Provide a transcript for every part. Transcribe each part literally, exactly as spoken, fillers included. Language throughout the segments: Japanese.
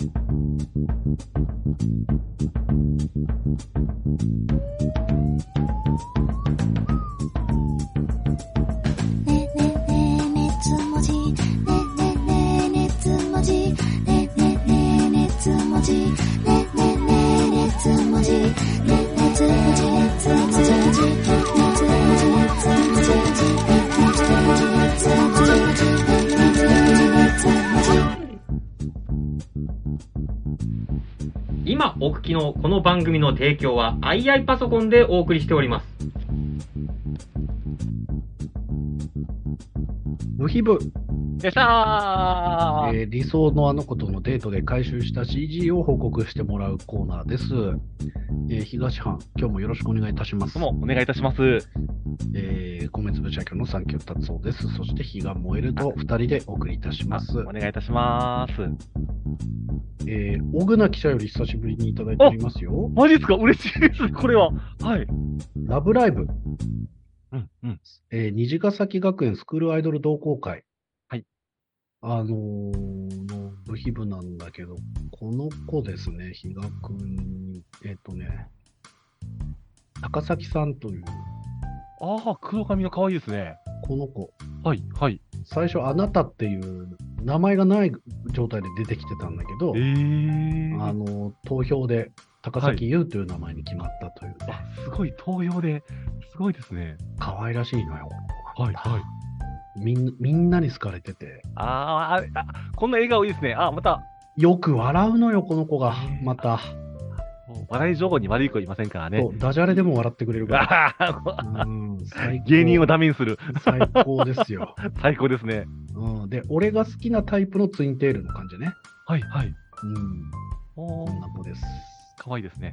今お聞きのこの番組の提供は アイアイ パソコンでお送りしております。 ブヒブよっしゃー、 えー理想のあの子とのデートで回収した シージー を報告してもらうコーナーです。えー東藩、今日もよろしくお願いいたします。 どうもお願いいたします。 えー、米粒社協の三級達夫です。そして日が燃えるとふたりでお送りいたします。 お願いいたします。 えー、小倉記者より久しぶりにいただいておりますよ。 マジですか？嬉しいです。これは。はい。 ラブライブ、 うんうん。 えー、虹ヶ崎学園スクールアイドル同好会。 はい。 あのー、の部秘部なんだけど、この子ですね、比嘉くん、えっ、とね、高崎さんという、 ああ、黒髪の可愛いですね。 この子、 はいはい。 最初、あなたっていう名前がない状態で出てきてたんだけど、 えー。 あの投票で高崎優という名前に決まったというね、 あ、すごい投票で、すごいですね。 可愛らしいのよ。 はいはい。 みんみんなに好かれてて、 あーあ、あ、こんな笑顔いいですね。あ、また、 よく笑うのよ、この子が。 へーまた、 もう笑い情報に悪い子いませんからね。 そうダジャレでも笑ってくれるから。 あーうん最高芸人をダメにする。 最高ですよ。 最高ですね。 うん、で、俺が好きなタイプのツインテールの感じね。 はいはい。 うん、 おー、 こんな子です。 可愛いですね。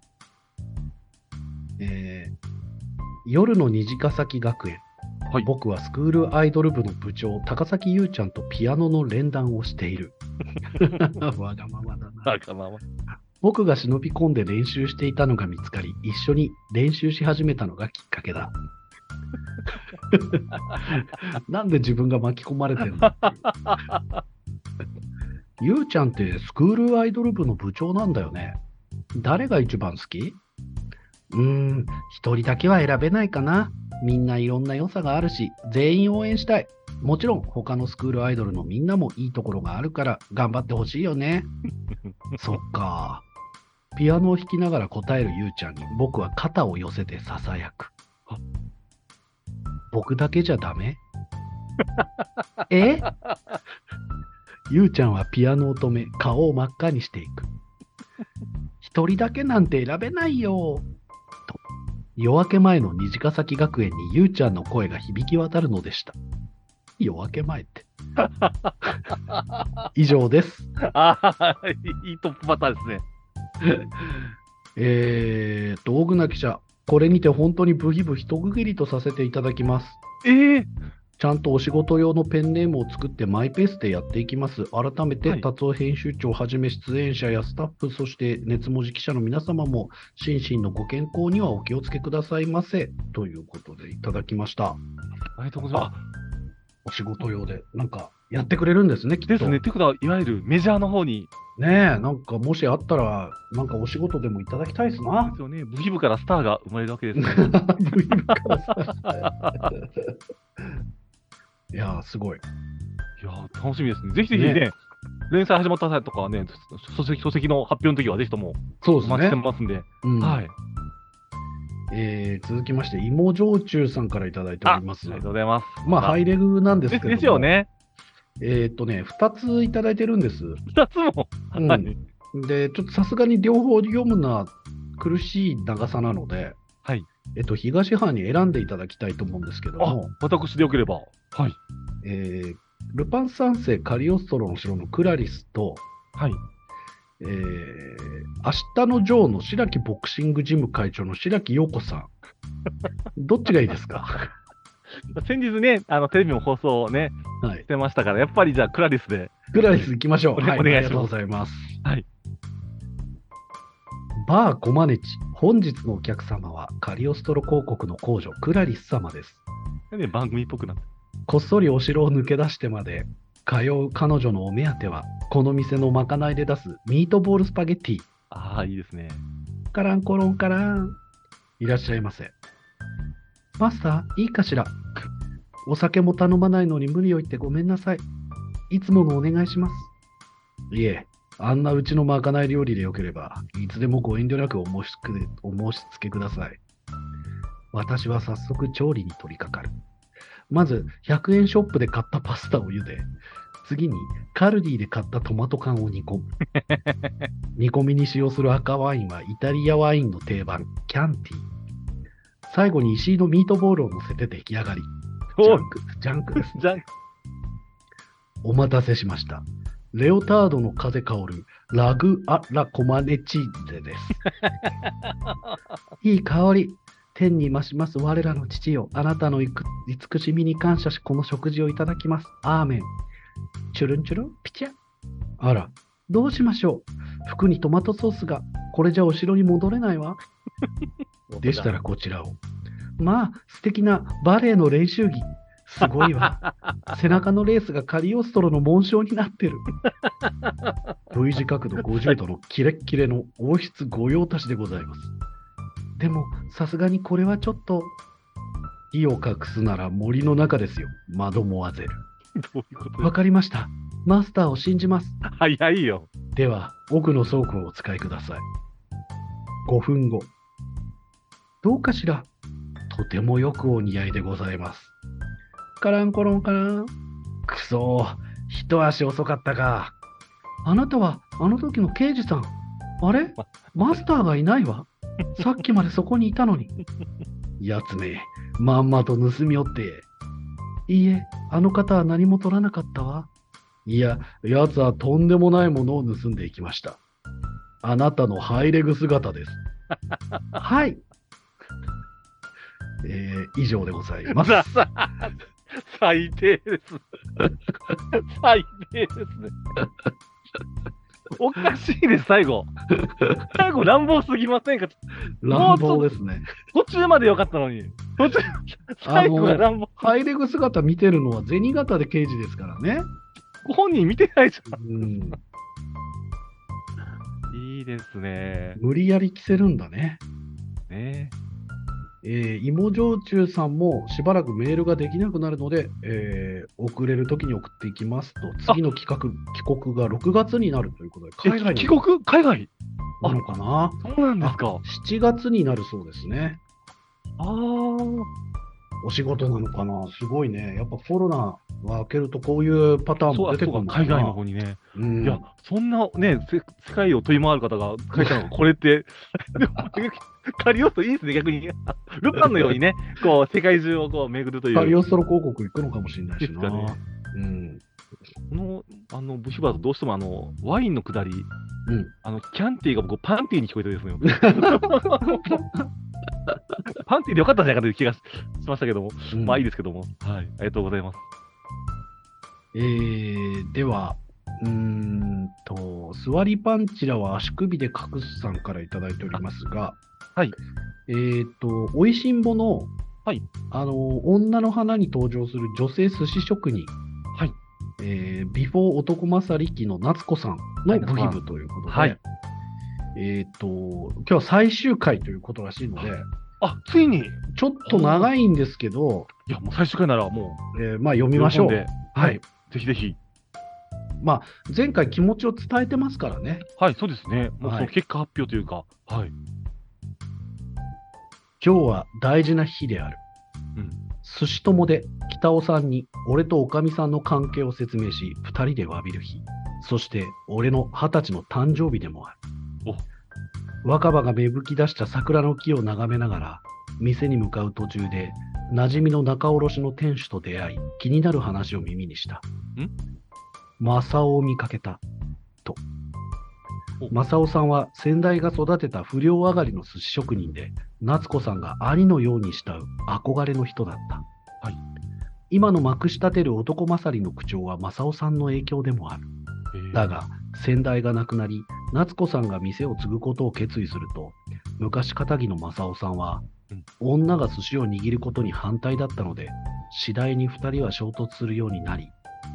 えー夜の虹ヶ崎学園。 はい。 僕はスクールアイドル部の部長、高崎優ちゃんとピアノの連弾をしている。わがままだな。 なんかまあま僕が忍び込んで練習していたのが見つかり、一緒に練習し始めたのがきっかけだ。なんで自分が巻き込まれてるのっていう。ゆうちゃんってスクールアイドル部の部長なんだよね。誰が一番好き？うーん、一人だけは選べないかな。みんないろんな良さがあるし、全員応援したい。もちろん他のスクールアイドルのみんなもいいところがあるから頑張ってほしいよね。そっか。ピアノを弾きながら答えるゆうちゃんに僕は肩を寄せてささやく。僕だけじゃダメ？え？ゆうちゃんはピアノを止め顔を真っ赤にしていく。一人だけなんて選べないよ。と夜明け前の虹ヶ崎学園にゆうちゃんの声が響き渡るのでした。夜明け前って。以上です。 ああ、いいトップバッターですね。 えーっと、大船記者、これにて本当にブヒブ一区切りとさせていただきます。 ええちゃんとお仕事用のペンネームを作ってマイペースでやっていきます。改めて、 はい達夫編集長をはじめ出演者やスタッフ、そして熱文字記者の皆様も心身のご健康にはお気をつけくださいませ。ということでいただきました。 ありがとうございまお仕事用で、なんかやってくれるんですね、きっす。 と。 ですね。ってことは、いわゆるメジャーの方に、 ねえ、なんかもしあったら、なんかお仕事でもいただきたいですなで。すよね。ブヒブからスターが生まれるわけですね。 ブヒブからさいやー、すごい。 いやー、楽しみですね。ぜひぜひね、 ね連載始まった際とかはね、書籍書籍の発表の時はぜひともそうですお待ちしてね。 ますんで、 うんはい。 えー続きまして、芋焼酎さんからいただいておあ、ありります。 がとうございます。 まあ、ハイレグなんですでけども。 すですよね。 えーっとね、ふたついただいてるんです。 二つも。 うんはい。 で、ちょっとさすがに両方読むのは苦しい長さなので、 はい。 えっと、東藩に選んでいただきたいと思うんですけどあも、、 私でよければ。はい。 えールパン三世カリオストロの城のクラリスと、 はい。 えー明日のジョーの白木ボクシングジム会長の白木陽子さん。どっちがいいですか？ 先日ね、あの、テレビの放送をね、 はいし。てましたから、やっぱりじゃあ、クラリスで。 クラリス行きましょう。 お願いはい、 お願いしますありがとうございます。 はい。 バーコマネチ、本日のお客様はカリオストロ広告の公女クラリス様です。 ね、番組っぽくなって。 こっそりお城を抜け出してまで通う彼女のお目当ては、この店のまかないで出すミートボールスパゲッティ。 ああ、いいですね。 カランコロンカラン。いらっしゃいませ。マスター、いいかしら。お酒も頼まないのに無理を言ってごめんなさい。いつものお願いします。いえ、あんなうちのまかない料理でよければ、いつでもご遠慮なくお申しつけお申し付けください。私は早速調理に取り掛かる。まず、ひゃくえんショップで買ったパスタを茹で、次にカルディで買ったトマト缶を煮込む。煮込みに使用する赤ワインはイタリアワインの定番、キャンティー。最後に石井のミートボールを乗せて出来上がり。ジャンク、ジャンクですね。 じゃん。 お待たせしました。レオタードの風香るラグアラコマネチーゼです。いい香り。天に増します我らの父よ。あなたのいく慈しみに感謝し、この食事をいただきます。アーメン。チュルンチュルンピチャ。あら、どうしましょう。服にトマトソースが。これじゃお城に戻れないわ。でしたらこちらを。まあ、素敵なバレエの練習着。すごいわ。背中のレースがカリオストロの紋章になってる。V 字角度ごじゅうどのキレッキレの王室御用達でございます。でも、さすがにこれはちょっと、火を隠すなら森の中ですよ、マドモアゼル。 どういうことわかりました。マスターを信じます。 早いよ。 では、奥の倉庫をお使いください。ごふんご。どうかしら。とてもよくお似合いでございます。カランコロンカラン。くそー、一足遅かったか。あなたはあの時の刑事さん。あれマスターがいないわ。さっきまでそこにいたのに。やつめ、まんまと盗みおって。いいえ、あの方は何も取らなかったわ。いや、やつはとんでもないものを盗んでいきました。あなたのハイレグ姿です。はい。えー、以上でございます。 ささ最低です。最低ですね。おかしいです、最後。最後乱暴すぎませんか。 乱暴ですね。 途中までよかったのに。途中、最後が乱暴。 ハイレグ姿見てるのは銭形で刑事ですからね。 本人見てないじゃん。 うん、 いいですね。 無理やり着せるんだね。 ねえー、芋焼酎さんもしばらくメールができなくなるので、えー、送れるときに送っていきますと、次の企画、帰国がろくがつになるということで、海外に帰国海外なのかな。 そうなんですか。 しちがつになるそうですね。 ああ。 お仕事なのかな。すごいね。やっぱコロナが明けるとこういうパターンも出てくるのかな。 海外の方にね。 うん、 いや、そんなね、世界を飛び回る方が書いたのがこれって、でもカリオストいいですね、逆に。ルパンのようにね、こう、世界中をこう巡るという。 カリオストロ広告行くのかもしれないしな。 ね、 うん。 この、あの、ブヒバードどうしてもあの、ワインのくだり、 うん、 あの、キャンティーが僕、パンティーに聞こえてですね。パンティーでよかったんじゃないかという気がしましたけども、うん、まあいいですけども、はい、ありがとうございます。 えー、では、うーんと、座りパンチラは足首で隠すさんからいただいておりますが、 はい。 えーと、おいしんぼの、 はい。 あの、女の花に登場する女性寿司職人、 はい。 えー、ビフォー男勝りきの夏子さんのブギブということで、 はい。 えーと、今日は最終回ということらしいので、 あ、ついにちょっと長いんですけど、 いや、もう最終回ならもう、えー、まあ読みましょう。 はい。ぜひぜひ。 まあ、前回気持ちを伝えてますからね。 はい、そうですね。もうその結果発表というか、はい。はい、 今日は大事な日である。うん、寿司友で北尾さんに俺とおかみさんの関係を説明し、二人で詫びる日。そして俺の二十歳の誕生日でもある。若葉が芽吹き出した桜の木を眺めながら、店に向かう途中で、馴染みの仲卸の店主と出会い、気になる話を耳にした。ん正雄を見かけた。と。正雄さんは先代が育てた不良上がりの寿司職人で、夏子さんが兄のように慕う憧れの人だった。はい、今のまくし立てる男勝りの口調は正雄さんの影響でもある。だが、先代が亡くなり、夏子さんが店を継ぐことを決意すると、昔かぎの正雄さんは、うん、女が寿司を握ることに反対だったので、次第に二人は衝突するようになり、はい、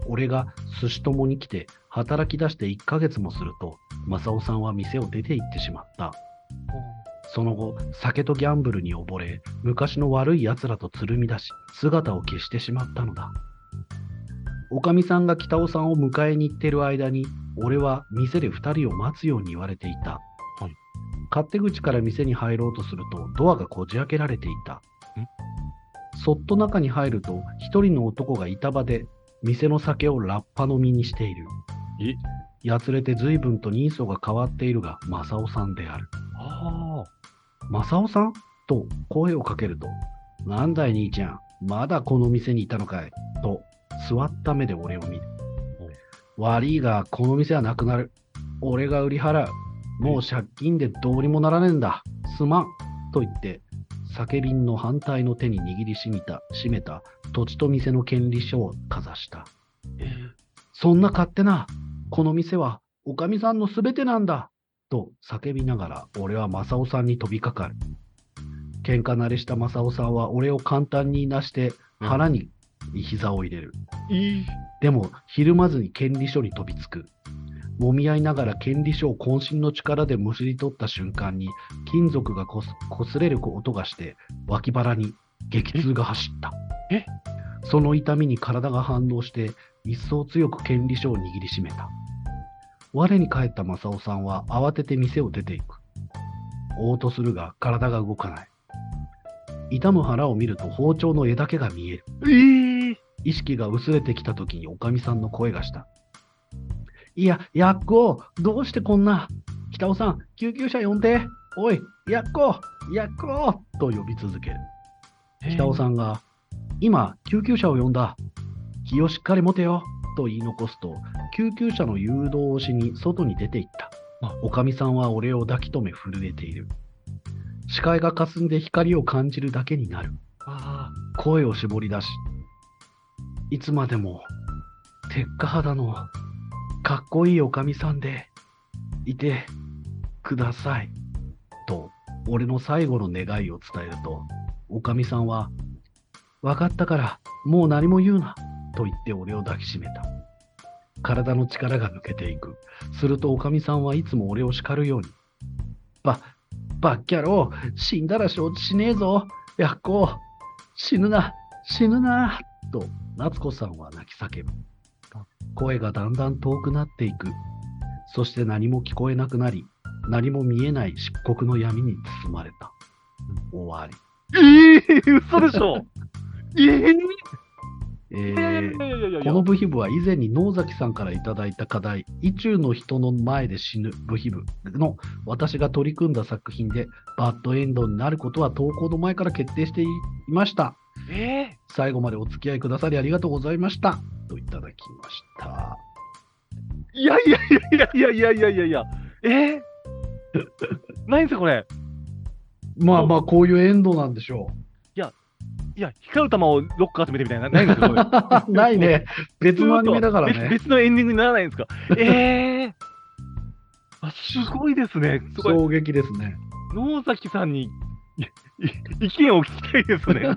俺が寿司友に来て働き出していっかげつもすると、正雄さんは店を出て行ってしまった。その後、酒とギャンブルに溺れ、昔の悪い奴らとつるみ出し、姿を消してしまったのだ。おかみさんが北尾さんを迎えに行っている間に、俺は店で二人を待つように言われていた。 はい、 勝手口から店に入ろうとすると、ドアがこじ開けられていた。そっと中に入ると、一人の男が板場で、店の酒をラッパ飲みにしている。 えやつれて随分と人相が変わっているが、正雄さんである。 ああ。正雄さんと声をかけると、なんだい兄ちゃん、まだこの店にいたのかいと、座った目で俺を見る。悪いが、この店はなくなる。俺が売り払う。もう借金でどうにもならねえんだ。すまん。と言って、酒瓶の反対の手に握りしめた、しめた土地と店の権利書をかざした。 えー、 そんな勝手な、この店はおかみさんのすべてなんだ。と叫びながら、俺は正雄さんに飛びかかる。喧嘩慣れした正雄さんは俺を簡単にいなして腹に膝を入れる。 うん、 でも、ひるまずに権利書に飛びつく。揉み合いながら権利書を渾身の力でむしり取った瞬間に、金属がこす、こすれる音がして、脇腹に激痛が走った。 えその痛みに体が反応して、一層強く権利書を握りしめた。我に返った正雄さんは慌てて店を出ていく。おうとするが体が動かない。痛む腹を見ると包丁の柄だけが見える。 えー、 意識が薄れてきた時におかみさんの声がした。いや、やっこ、どうしてこんな。北尾さん、救急車呼んで。おい、やっこ、やっこと呼び続ける。北尾さんが、今、救急車を呼んだ。気をしっかり持てよ。と言い残すと、救急車の誘導をしに外に出て行った。おかみさんは俺を抱き留め震えている。視界が霞んで光を感じるだけになる。 あ声を絞り出し、いつまでも、鉄火肌の、かっこいいおかみさんで、いて、ください。と、俺の最後の願いを伝えると、おかみさんは、わかったから、もう何も言うな。と言って俺を抱きしめた。体の力が抜けていく。するとおかみさんはいつも俺を叱るように。ば、ばっきゃろう、死んだら承知しねえぞ。やっこ、死ぬな、死ぬな。と、夏子さんは泣き叫ぶ。声がだんだん遠くなっていく。そして何も聞こえなくなり、何も見えない漆黒の闇に包まれた。終わり。 ええー、嘘でしょええーえー、この部品部は以前に野崎さんからいただいた課題、意中の人の前で死ぬ部品部の私が取り組んだ作品で、バッドエンドになることは投稿の前から決定していました。 えー、 最後までお付き合いくださりありがとうございました。といただきました。 いやいやいやいやいやいやいやいや、えー、何ですかこれ。 まあまあ、こういうエンドなんでしょう。 いや、いや、光る玉をロッカー集めてみたいな、ないんですかないね。別のアニメだからね。 別, 別のエンディングにならないんですか。えー、あ、すごいですね。すごい。 衝撃ですね。 野崎さんに意見を聞きたいですね。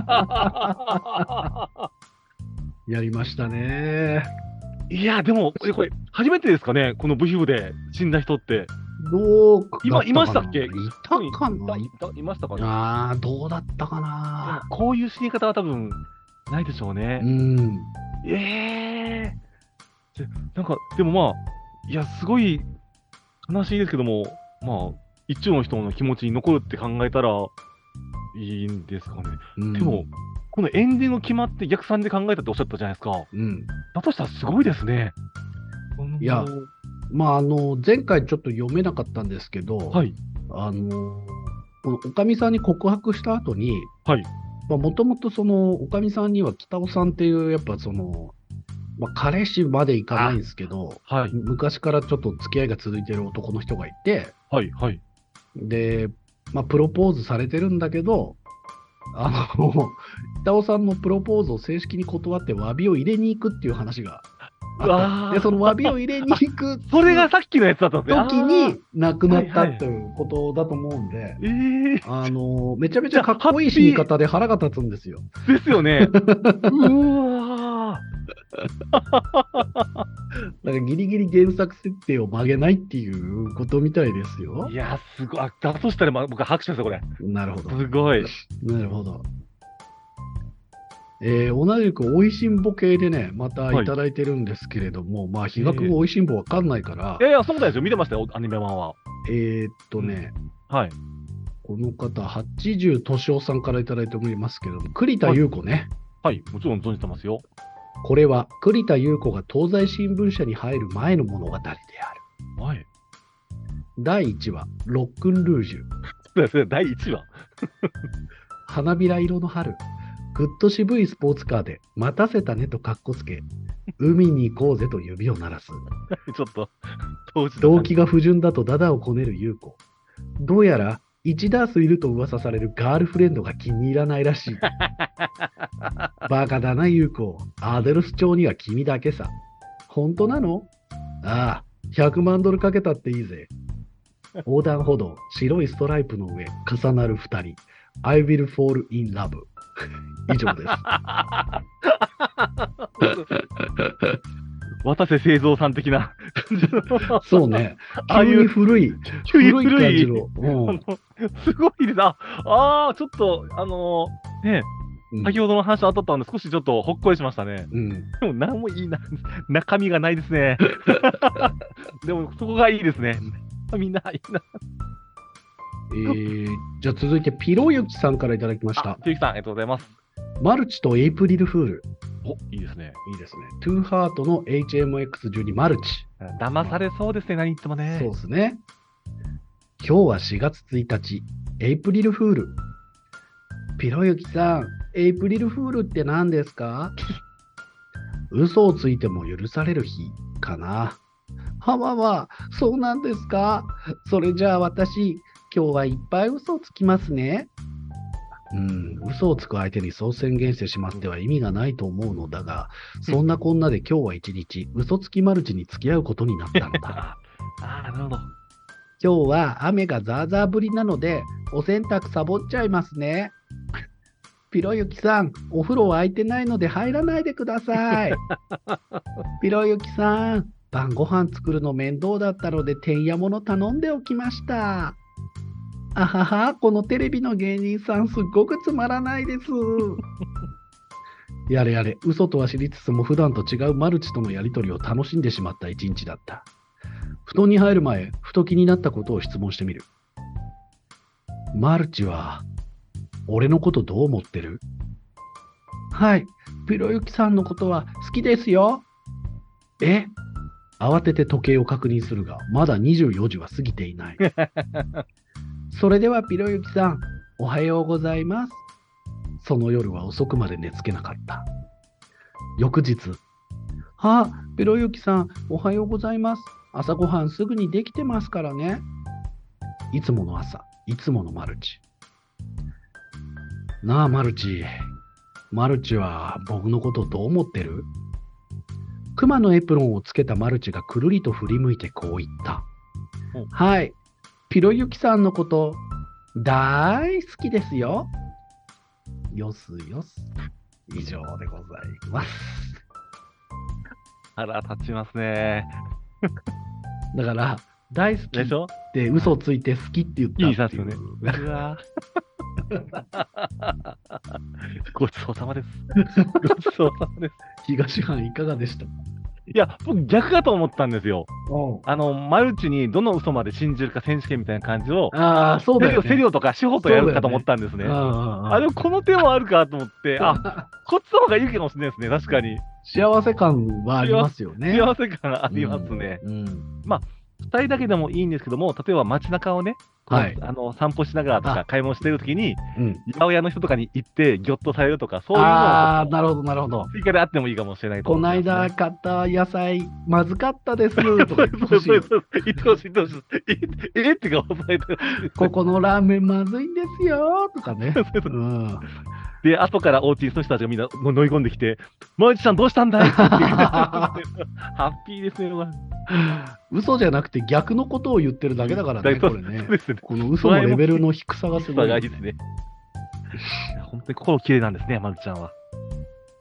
やりましたね。 いや、でも、これ、初めてですかね、このブヒブで死んだ人って。 どう今、いましたっけ？ いたかな？ いた、いましたかね？ ああ、どうだったかな。 こういう死に方は多分、ないでしょうね。 うん。 ええー。なんか、でもまあ、いや、すごい悲しいですけども、まあ、一中の人の気持ちに残るって考えたら、いいんですかね。うん、でも、このエンディング決まって逆算で考えたっておっしゃったじゃないですか。 うん。だとしたらすごいですね。 いや、まあ、あの、前回ちょっと読めなかったんですけど、 はい。 あの、このおかみさんに告白した後に、 はい。 まあ、もともとその、おかみさんには北尾さんっていう、やっぱその、まあ、彼氏までいかないんですけど、 はい、 昔からちょっと付き合いが続いてる男の人がいて、 はい、はい。 で、まあ、プロポーズされてるんだけど、あの、北尾さんのプロポーズを正式に断って詫びを入れに行くっていう話があった。で、その詫びを入れに行くそれがさっきのやつだったんですね。 時に亡くなったっていうことだと思うんで、 えー、 あの、めちゃめちゃかっこいい死に方で腹が立つんですよ。 ですよね。うわだからギリギリ原作設定を曲げないっていうことみたいですよい。や、すごい。あ、だとしたら、ま、僕は拍手ですよ、これ。 なるほど。 すごい。 なるほど。えー同じく美味しんぼ系でね、またいただいてるんですけれども、まあ、比嘉君美味しんぼわかんないからい、やいや、そうなんですよ。見てましたよ、アニメ版は。 えーっとね、 はい。 この方、はちじゅう年男さんからいただいておりますけれども、栗田優子ね。 はい。もちろん存じてますよ。 これは栗田優子が東西新聞社に入る前の物語である。 はい。 だいいちわ、ロックンルージュ。 そうですね、だいいちわ。 花びら色の春。ぐっと渋いスポーツカーで、待たせたねとかっこつけ、海に行こうぜと指を鳴らす。 ちょっと、当時の動機が不純だとダダをこねる優子。どうやら、一ダースいると噂されるガールフレンドが気に入らないらしい。バカだな、優子。アデルス町には君だけさ。本当なの？ああ、ひゃくまんドルかけたっていいぜ。横断歩道、白いストライプの上、重なる二人。I will fall in love. 以上です。 渡瀬製造さん的な。 そうね。 ああいう急に古い、 急に古い古い感じの。うんあのすごいです。ああー、ちょっと、あのーね、 うん先ほどの話当たったんで、少しちょっとほっこりしましたね。 うん。 でも、なんもいいな、中身がないですね。でも、そこがいいですね。みんないいな。 えー、じゃあ続いて、ピロユキさんからいただきましたあ、。ひゆきさん、ありがとうございます。 マルチとエイプリルフール。 お、いいですね。 いいですね。トゥーハートの エイチエムエックスじゅうに マルチ。 騙されそうですね、何言ってもね。 そうですね。今日はしがつついたち、エイプリルフール。ピロユキさん、エイプリルフールって何ですか？嘘をついても許される日かな。はわわ、そうなんですか？それじゃあ私、今日はいっぱい嘘をつきますね。うん、嘘をつく相手にそう宣言してしまっては意味がないと思うのだが、そんなこんなで今日は一日、嘘つきマルチに付き合うことになったのだ。 ああ、なるほど。 今日は雨がザーザー降りなので、お洗濯サボっちゃいますね。ピロユキさん、お風呂は空いてないので入らないでください。ピロユキさん、晩ご飯作るの面倒だったので、てんやもの頼んでおきました。あはは、このテレビの芸人さん、すっごくつまらないです。やれやれ、嘘とは知りつつも普段と違うマルチとのやりとりを楽しんでしまった一日だった。布団に入る前、ふと気になったことを質問してみる。マルチは、俺のことどう思ってる？はい、ピロユキさんのことは好きですよ。え？慌てて時計を確認するが、まだにじゅうよじは過ぎていない。それではピロユキさん、おはようございます。その夜は遅くまで寝つけなかった。翌日、あ、ピロユキさん、おはようございます。朝ごはんすぐにできてますからね。いつもの朝、いつものマルチ。なあ、マルチ。マルチは僕のことどう思ってる？熊のエプロンをつけたマルチがくるりと振り向いてこう言った。 うんはい、ピロユキさんのこと大好きですよ。よすよす。以上でございます。 あら、立ちますね。 だから、大好きっでしょ？ て嘘をついて好きって言ったいいっていう。 さすよね。うわごちそうさまです。ごちそうさまです。 東藩いかがでした？ いや、僕逆かと思ったんですよ。 おあの、マルチにどの嘘まで信じるか選手権みたいな感じを、 ああ、そうだよ、ね。 セリオとか司法とやるかと思ったんですね。 ああ、でもこの手もあるかと思って、あ、こっちの方がいいかもしれないですね、確かに。 幸せ感はありますよね。 幸せ感ありますね。 うんうんふたりだけでもいいんですけども、例えば街中をね、こうはいあの散歩しながらとかあ買い物してるときに、 うん、 八百屋の人とかに行って、ぎょっとされるとか、そういうのああ、なるほど、なるほど。 追加であってもいいかもしれないとこの思います、ね。 間買った野菜、まずかったですとか言ってほしいそうそうそう言ってほしい、言ってほしい。ええって顔されてる。 ここのラーメンまずいんですよとかね。 そうそううん、 で、後からお家にその人たちがみんな乗り込んできて、マルチさんどうしたんだいって言ってハッピーですね。 嘘じゃなくて逆のことを言ってるだけだからね、これねそう。ですね。 この嘘のレベルの低さがすごい。 がいいですね。いや本当に心綺麗なんですね、マルチちゃんは。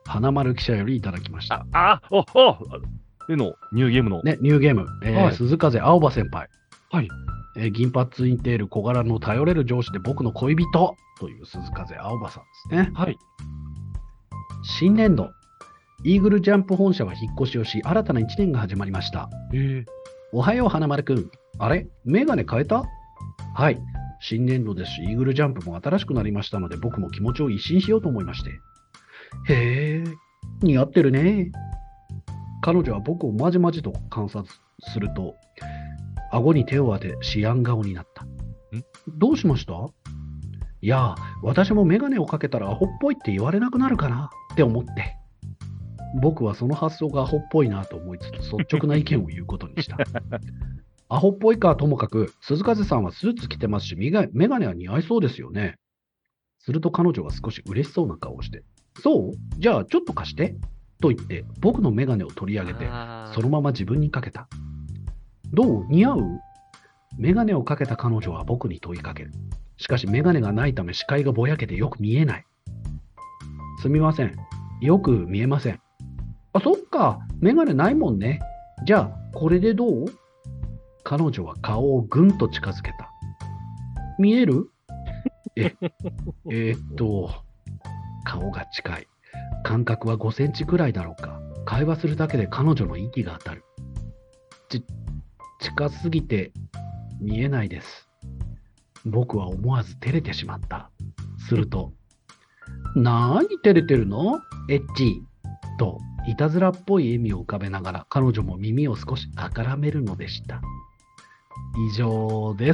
花丸記者よりいただきましたあ。あ、お、お、でのニューゲームの。 ね、ニューゲーム、えーはい鈴風青葉先輩、 はい。 えー銀髪ツインテール小柄の頼れる上司で僕の恋人という鈴風青葉さんですね。 はい。 新年度、イーグルジャンプ本社は引っ越しをし、新たないちねんが始まりました。 えー、 おはよう、花丸くん。あれメガネ変えた？はい。新年度ですし、イーグルジャンプも新しくなりましたので、僕も気持ちを一新しようと思いまして。へえ、似合ってるね。彼女は僕をまじまじと観察すると、顎に手を当て、思案顔になった。 んどうしました？いや、私もメガネをかけたらアホっぽいって言われなくなるかなって思って。僕はその発想がアホっぽいなと思いつつ、率直な意見を言うことにした。アホっぽいかともかく、鈴風さんはスーツ着てますし、メガメガネは似合いそうですよね。すると彼女は少し嬉しそうな顔をして、そう？じゃあちょっと貸して。と言って、僕のメガネを取り上げて、 あーそのまま自分にかけた。どう？似合う？メガネをかけた彼女は僕に問いかける。しかしメガネがないため視界がぼやけてよく見えない。すみません。よく見えません。あ、そっか。メガネないもんね。じゃあ、これでどう？彼女は顔をぐんと近づけた。見える？え、えーっと、顔が近い。間隔はごセンチくらいだろうか。会話するだけで彼女の息が当たる。ち、近すぎて見えないです。僕は思わず照れてしまった。すると、なーに照れてるの？エッチと、いたずらっぽい笑みを浮かべながら彼女も耳を少しあからめるのでした。以上です。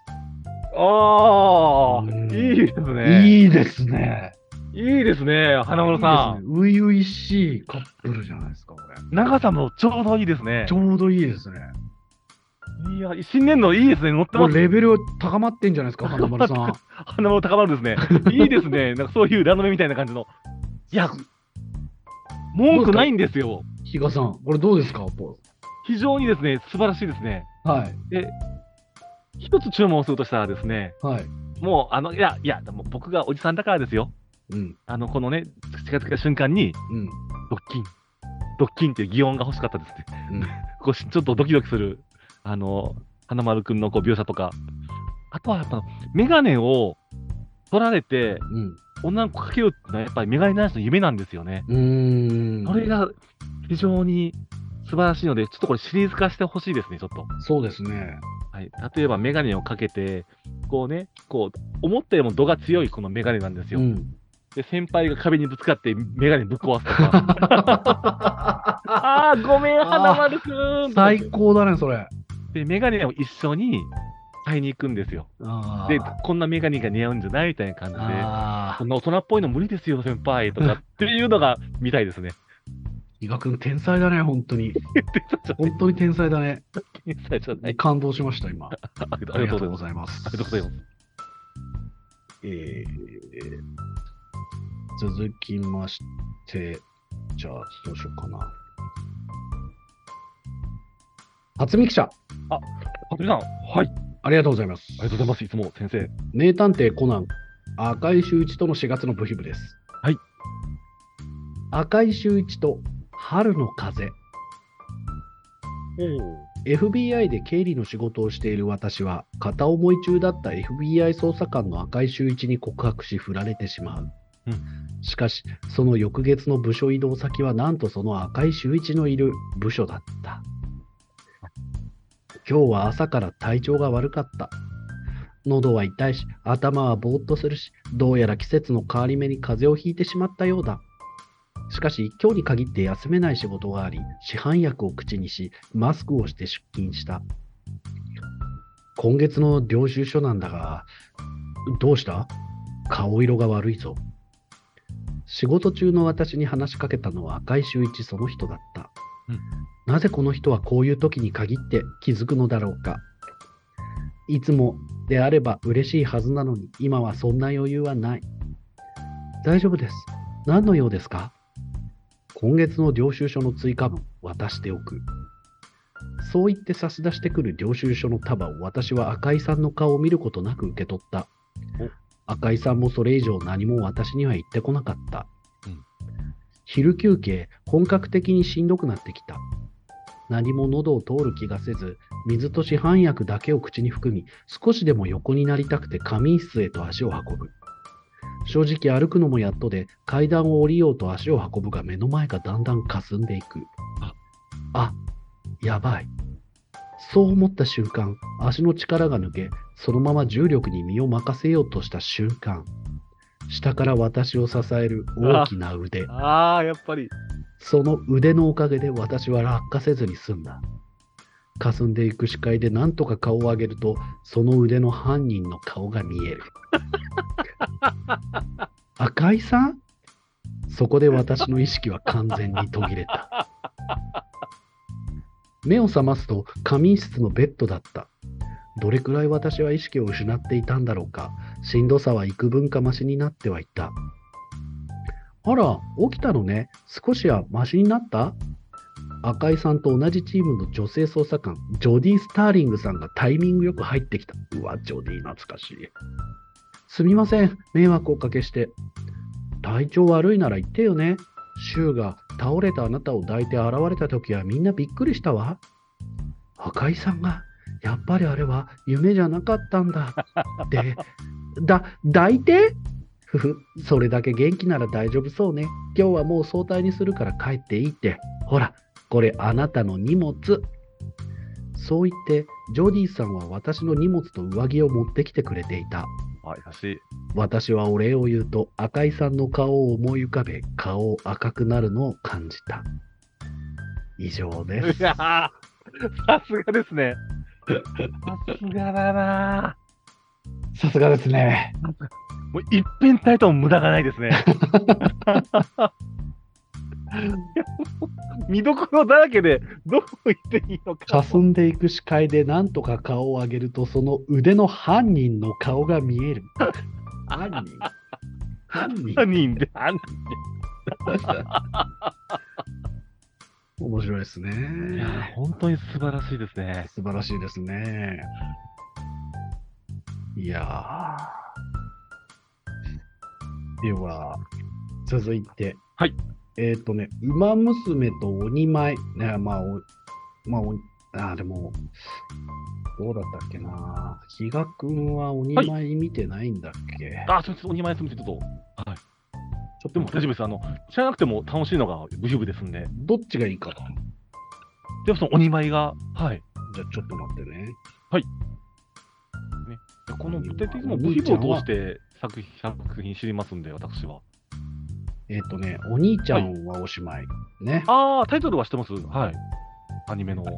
ああ、 うんいいですね。 いいですね。 いいですね、花丸さん。 いいですね。初々しいカップルじゃないですか、これ。 長さもちょうどいいですねち。ょうどいいですね。 いや、新年度いいですね、乗ってます。 これレベル高まってんじゃないですか、花丸さん。 花丸高まるですね。いいですね。なんかそういうラノベみたいな感じの。いや、文句ないんですよ。 比嘉さん、これどうですか、ポ非常にですね、素晴らしいですね。 はい。 で、一つ注文するとしたらですね、 はい。 もう、あの、いや、いや、でも僕がおじさんだからですよ。 うん。 あの、このね、近づいた瞬間に、 うん。 ドッキン、ドッキンっていう擬音が欲しかったですね。 うん。 こうしちょっとドキドキする、あの、花丸くんのこう描写とか。あとはやっぱ、メガネを取られて、 うん。 女の子かけるってのはやっぱりメガネ男子の夢なんですよね。 うーん。 それが非常に素晴らしいので、ちょっとこれシリーズ化してほしいですね、ちょっと。 そうですね。 はい。例えばメガネをかけて、こうね、こう、思ったよりも度が強いこのメガネなんですよ。 うん。 で、先輩が壁にぶつかってメガネぶっ壊すとか。ああ、ごめん、花丸くん最高だね、それ。 で、メガネを一緒に買いに行くんですよ。 あで、こんなメガネが似合うんじゃないみたいな感じで、 あこんな大人っぽいの無理ですよ、先輩とかっていうのが見たいですね。 比嘉君、天才だね、本当に。本当に天才だね。 天才じゃない。 感動しました、今。 あありありがとうごがとうございざいます。 ありがとうございます。 えー、続きまして、じゃあ、どうしようかな。初見記者、 はつみさん、はい。 ありがとうございます。 ありがとうございます。いつも先生。 名探偵コナン、赤井秀一とのしがつの部費部です。 はい。 赤井秀一と春の風。エフビーアイ で経理の仕事をしている私は、片思い中だった エフビーアイ 捜査官の赤井秀一に告白し振られてしまう。 うんしかし、その翌月の部署移動先はなんとその赤井秀一のいる部署だった。今日は朝から体調が悪かった。喉は痛いし、頭はぼーっとするし、どうやら季節の変わり目に風邪をひいてしまったようだ。しかし、今日に限って休めない仕事があり、市販薬を口にし、マスクをして出勤した。今月の領収書なんだが、どうした？顔色が悪いぞ。仕事中の私に話しかけたのは赤井秀一その人だった。 うんなぜこの人はこういう時に限って気づくのだろうか。いつもであれば嬉しいはずなのに、今はそんな余裕はない。大丈夫です。何の用ですか？今月の領収書の追加分、渡しておく。そう言って差し出してくる領収書の束を私は赤井さんの顔を見ることなく受け取った。赤井さんもそれ以上何も私には言ってこなかった。 うん昼休憩、本格的にしんどくなってきた。何も喉を通る気がせず、水と市販薬だけを口に含み、少しでも横になりたくて仮眠室へと足を運ぶ。正直歩くのもやっとで、階段を降りようと足を運ぶが目の前がだんだん霞んでいく。あ、あ、やばい。そう思った瞬間、足の力が抜け、そのまま重力に身を任せようとした瞬間、下から私を支える大きな腕。 ああ、やっぱり。 その腕のおかげで私は落下せずに済んだ。霞んでいく視界で何とか顔を上げると、その腕の犯人の顔が見える。赤井さん？そこで私の意識は完全に途切れた。目を覚ますと仮眠室のベッドだった。どれくらい私は意識を失っていたんだろうか。しんどさは幾分かマシになってはいた。あら、起きたのね。少しはマシになった？赤井さんと同じチームの女性捜査官、ジョディ・スターリングさんがタイミングよく入ってきた。うわ、ジョディ懐かしい。すみません、迷惑をおかけして。体調悪いなら言ってよね。シュウが倒れたあなたを抱いて現れた時はみんなびっくりしたわ。赤井さんが、やっぱりあれは夢じゃなかったんだ。で、だ、抱いて？ふふ、それだけ元気なら大丈夫そうね。今日はもう早退にするから帰っていいって。ほら、これあなたの荷物。そう言って、ジョディさんは私の荷物と上着を持ってきてくれていた。 あ、優しい。 私はお礼を言うと、赤井さんの顔を思い浮かべ、顔を赤くなるのを感じた。以上でいす。 やー、さすがですね。さすがだなさすがですね。 ー。もう一辺たりとも無駄がないですね。見どころだらけで、どう言っていいのか。 霞んでいく視界で何とか顔を上げると、その腕の犯人の顔が見える。犯人犯人犯人で、犯面白いですね。 人で。いやー、本当に素晴らしいですね。 素晴らしいですね。いやー。では、続いて。 はい。 えっ、とね、馬娘と鬼舞。ね、まあ、おまあ、おあーでも、どうだったっけな。比嘉くんは鬼舞見てないんだっけ、 あ、すみません、おにまいすみません、ちょっと。はい。 ちょっとでも大丈夫です。あの、知らなくても楽しいのがブヒブですんで。 どっちがいいかな。 でもその鬼舞が、はい。 じゃあちょっと待ってね。 この、でいつもブヒブを通して作品作品知りますんで、私は。 えっ、とね、お兄ちゃんはおしまい。ね。 ああ、タイトルは知ってます。はい。アニメの。ああ、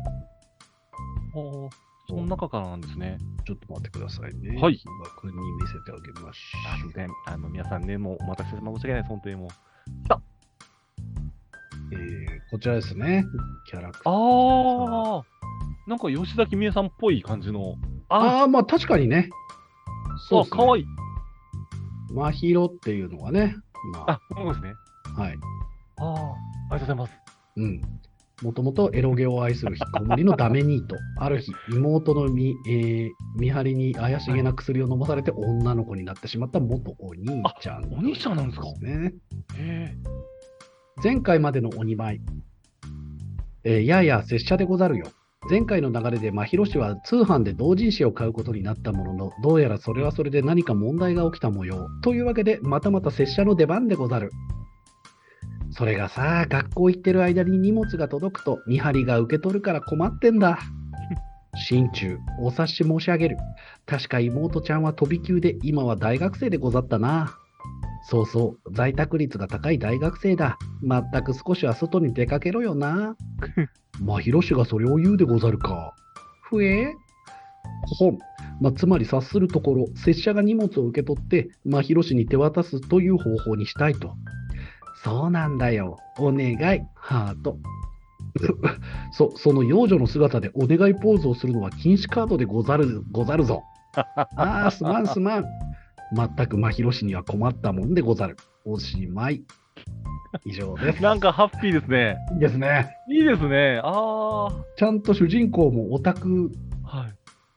その中からなんですね。 ちょっと待ってくださいね。 はい比嘉くんに見せてあげましあすいません。あの、皆さんね、もうお待たせして申し訳ないです。本当にもう。 ょう。えー、こちらですね。キャラクター。 ああ、なんか吉崎美恵さんっぽい感じの。あああ、まあ確かにね。 あ、 ですねかわいい。 まひろっていうのがね。まあ、そうですね。 あ、はい。 ああ、ありがとうございます。 うん。もともとエロゲを愛する引きこもりのダメニート。ある日、妹のみ、えー、見張りに怪しげな薬を飲まされて女の子になってしまった元お兄ちゃん、 あお兄ちゃんなんですかね。 へえ。 前回までの鬼舞。えー、やや拙者でござるよ。前回の流れで真宙氏は通販で同人誌を買うことになったものの、どうやらそれはそれで何か問題が起きた模様。というわけで、またまた拙者の出番でござる。それがさ、学校行ってる間に荷物が届くと、見張りが受け取るから困ってんだ。心中、お察し申し上げる。確か妹ちゃんは飛び級で、今は大学生でござったな。そうそう、在宅率が高い大学生だ。まったく少しは外に出かけろよな。まひろしがそれを言うでござるか。ふえほん。まあ、つまり察するところ、拙者が荷物を受け取って、まひろしに手渡すという方法にしたいと。そうなんだよ。お願い、ハート。そ、その幼女の姿でお願いポーズをするのは禁止カードでござる、ござるぞ。ああ、すまんすまん。まったくまひろしには困ったもんでござる。おしまい。以上です。 なんかハッピーですね。 いいですね。 いいですね。ああ。 ちゃんと主人公もオタク、 はい。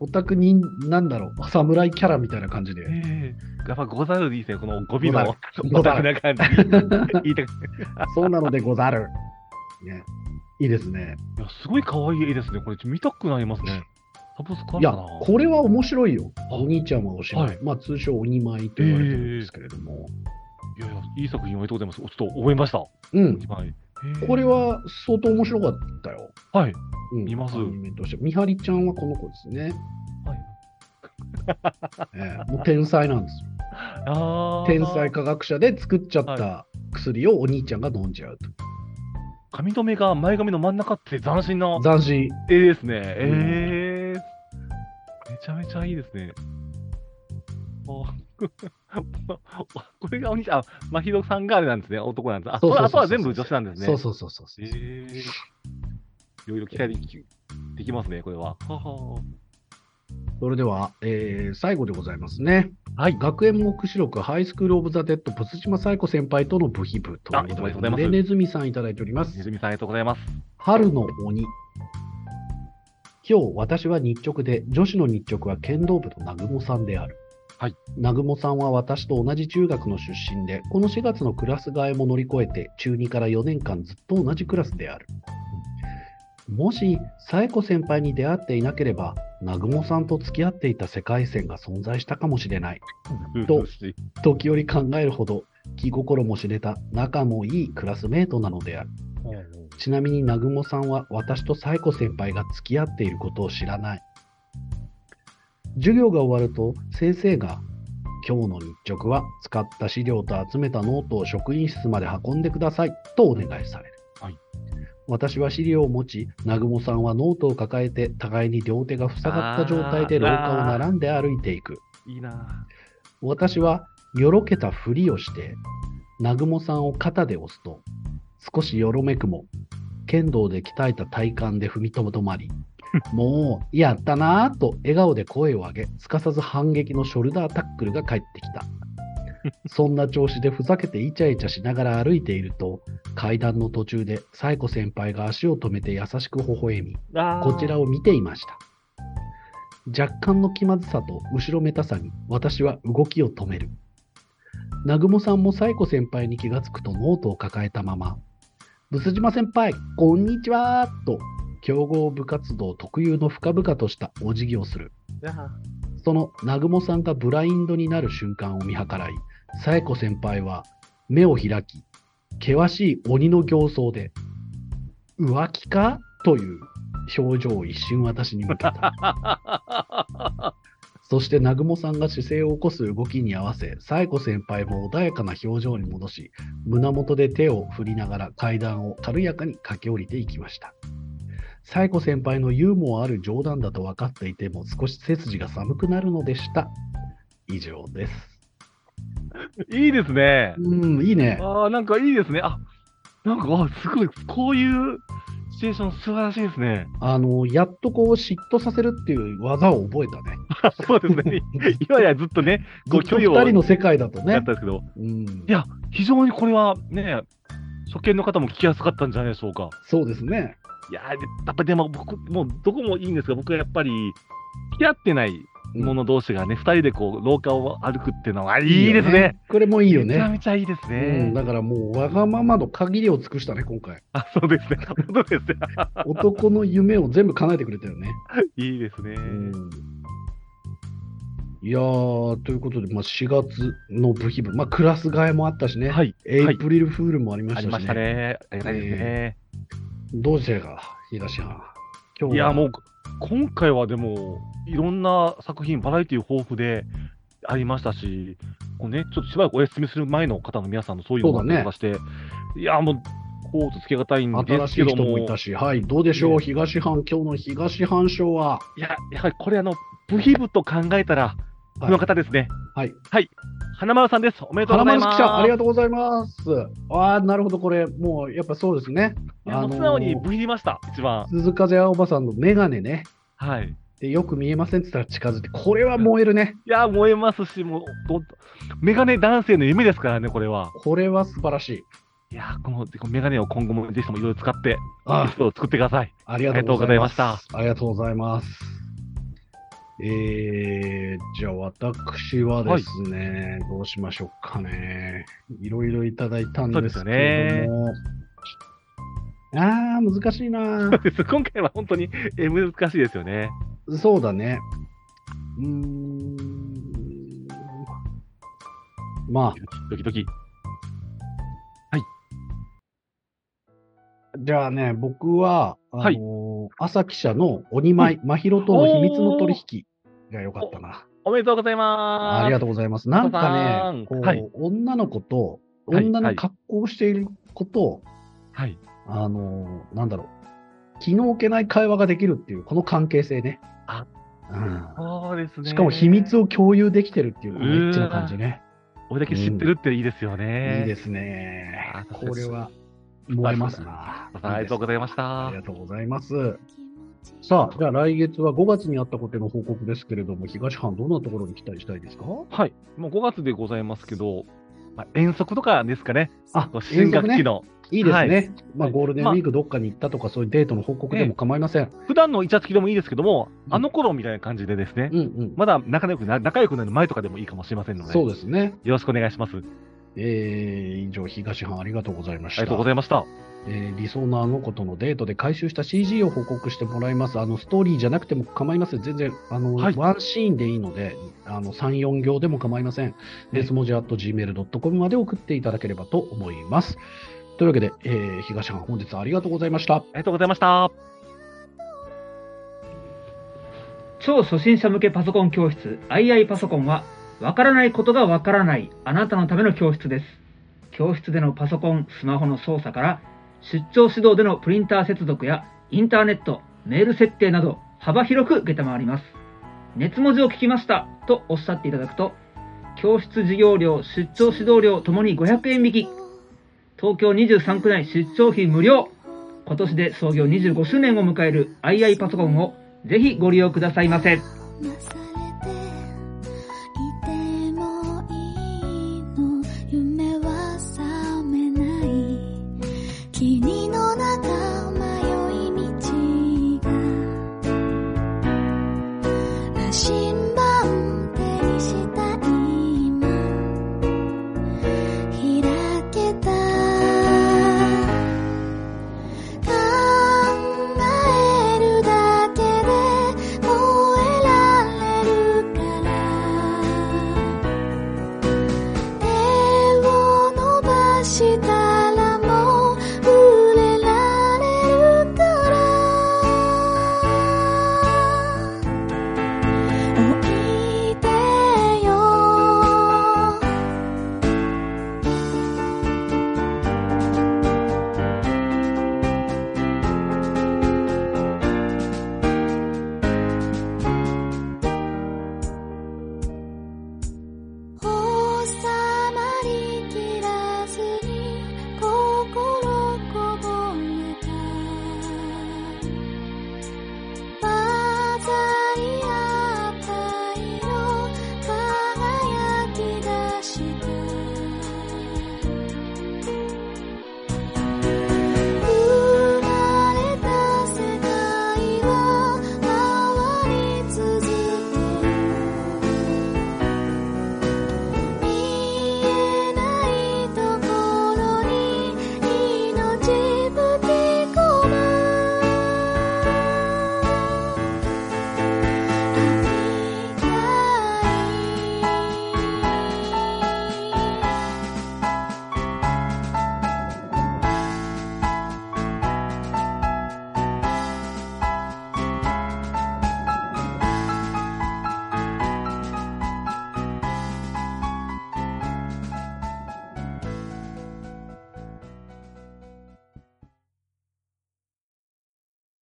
オタクに、なんだろう、侍キャラみたいな感じで。 ええやっぱござるでいいですね。この語尾ござるのござるオタクな感じ。言いたくそうなのでござる。ね。いいですね。 いや、すごい可愛い絵ですね。これ見たくなりますね。サブスクあいやるかな、 これは面白いよ。 あお兄ちゃんはおしまい。 はいまあ、通称鬼舞と言われてるんですけれども。 いやいや、いい作品おめでとうございます。ちょっと覚えました。 うん。 はい。へえこれは相当面白かったよ。 はい。 うん、 見ますアニメとして。みはりちゃんはこの子ですね。 はい。 ええもう天才なんですよ。 ああ。 天才科学者で作っちゃっはた薬をお兄ちゃんが飲んじゃうと。 髪留めが前髪の真ん中って斬新な斬新。 絵ですね。ええめちゃめちゃいいですね。あこれがお兄ちゃん、あ、まひろさんがあれなんですね、男なんです。あ、 そうそうそうそうあとは全部女子なんですね。 そうそうそうそうそう。 ええいろいろ期待できできますね、これは。ははそれでは、えー最後でございますね。 はい。 学園目視録ハイスクールオブザ・デッド、プス島サイコ先輩との部費部ということあいつもありがとうございますで、ねずみさんいただいておりますね。ずみさん、ありがとうございます。 春の鬼。今日、私は日直で、女子の日直は剣道部の南雲さんである。 はい。 南雲さんは私と同じ中学の出身で、このしがつのクラス替えも乗り越えて、中にからよねんかんずっと同じクラスである。もし、サエコ先輩に出会っていなければ、南雲さんと付き合っていた世界線が存在したかもしれない。と時折考えるほど、気心も知れた仲もいいクラスメートなのである。ちなみに南雲さんは私とサイコ先輩が付き合っていることを知らない。授業が終わると先生が今日の日直は使った資料と集めたノートを職員室まで運んでくださいとお願いされる。 はい、 私は資料を持ち、南雲さんはノートを抱えて互いに両手が塞がった状態で廊下を並んで歩いていく。 いいな私はよろけたふりをして南雲さんを肩で押すと、少しよろめくも剣道で鍛えた体幹で踏みとどまり、もうやったなぁと笑顔で声を上げ、すかさず反撃のショルダータックルが返ってきた。そんな調子でふざけてイチャイチャしながら歩いていると、階段の途中でサイコ先輩が足を止めて優しく微笑み、こちらを見ていました。若干の気まずさと後ろめたさに私は動きを止める。南雲さんもサイコ先輩に気がつくとノートを抱えたまま、ブス島先輩、こんにちはと、強豪部活動特有の深々としたお辞儀をする。その南雲さんがブラインドになる瞬間を見計らい、サエコ先輩は目を開き、険しい鬼の形相で、浮気かという表情を一瞬私に向けた。そして南雲さんが姿勢を起こす動きに合わせ、サエコ先輩も穏やかな表情に戻し、胸元で手を振りながら階段を軽やかに駆け下りていきました。サエコ先輩のユーモアある冗談だと分かっていても少し背筋が寒くなるのでした。以上です。 いいですね。 うん、いいね。 ああ、なんかいいですね。あ、なんか、あすごい、こういうシチュエーション素晴らしいですね。 あの、やっとこう嫉妬させるっていう技を覚えたね。 そうですね。今やずっとね、 ずっと二人の世界だとね。 やったんですけど、 うん、 いや、非常にこれはね、初見の方も聞きやすかったんじゃないでしょうか。 そうですね。 いやー、やっぱでも僕、もうどこもいいんですが、僕はやっぱり、付き合ってない者同士がね、二、人でこう、廊下を歩くっていうのは、いいですね。 これもいいよね。 めちゃめちゃいいですね。 うん、だからもう、わがままの限りを尽くしたね、今回。 あ、そうですね。本当ですね。 男の夢を全部叶えてくれたよね。 いいですね。 うんいやー、ということで、まあ、しがつの部費部、まあ、クラス替えもあったしね、 はい。 エイプリルフールもありましたしね。 ありましたね。ありがたいですね。 どうでしたか、東藩。今日いや、もう、今回はでも、いろんな作品、バラエティ豊富でありましたし、こうね、ちょっとしばらくお休みする前の方の皆さんのそういうのがありまして、いや、もう、コートつけがたいんで新しい人すけども、 もいたし、はい、どうでしょう、 ね東藩、今日の東藩賞は。 いや、やはりこれ、あの、部費部と考えたら、この方ですね。 はい。 はい。花丸さんです。おめでとう花ございます。 丸記者、ありがとうございます。ああ、なるほど、これ、もう、やっぱそうですね。 いや、もう素直に部費りました、一番。 鈴風青おばさんのメガネね。 はい。 でよく見えませんって言ったら近づいて、これは燃えるね。 いや、燃えますし、もう、どメガネ男性の夢ですからね、これは。 これは素晴らしい。 いやー、このこのメガネを今後もぜひともいろいろ使って、 あエピソードを作ってください。 ありがとうございます。 ありがとうございました。 ありがとうございます。 えー、じゃあ私はですね、どうしましょうかね。いろいろいただいたんですけれども。あー、難しいなそうです。今回は本当にえ難しいですよね。 そうだね。うーん。まあ、 ドキドキ。 じゃあね、僕は、あのはいー朝記者の鬼舞、真宙との秘密の取引が良かったな。 おめでとうございます。 ありがとうございます。なんかね、こう、 はい。 女の子と、 はい女の格好をしている子と、 はい。 あのーなんだろう、気の置けない会話ができるっていう、この関係性ね。 あ、 うんそうですね。 しかも秘密を共有できてるっていう、このエッチな感じね。 俺だけ知ってるっていいですよね。 いいですねあ。 これは、燃えますな。 ありがとうございました。 ありがとうございます。さあ、じゃあ来月はごがつにあったことの報告ですけれども、東藩どんなところに期待したいですか？ はい。もうごがつでございますけど、まあ、遠足とかですかね。 あ、 新学期の。 いいですね。 はい、 まあ、ゴールデンウィークどっかに行ったとか、そういうデートの報告でも構いません。 ええ、普段のイチャつきでもいいですけども、うん、あの頃みたいな感じでですね、 うんうん、 まだ仲良くな仲良くなる前とかでもいいかもしれませんので、 そうですね。 よろしくお願いします。 えー、以上、東藩ありがとうございました。 ありがとうございました。 えー、理想のあの子とのデートで回収した シージー を報告してもらいます。あの、ストーリーじゃなくても構いません。全然、あの、はい、ワンシーンでいいので、あの、さん、よん行でも構いません。デス文字 アットジーメールドットコム まで送っていただければと思います。というわけで、えー、東藩本日はありがとうございました。ありがとうございました。 超初心者向けパソコン教室 アイアイ パソコンは、わからないことがわからないあなたのための教室です。教室でのパソコン、スマホの操作から、出張指導でのプリンター接続やインターネット、メール設定など幅広く受けたまわります。熱文字を聞きましたとおっしゃっていただくと、教室授業料、出張指導料ともにごひゃくえん引き。東京にじゅうさん区内出張費無料。今年で創業にじゅうごしゅうねんを迎える アイアイ パソコンをぜひご利用くださいませ。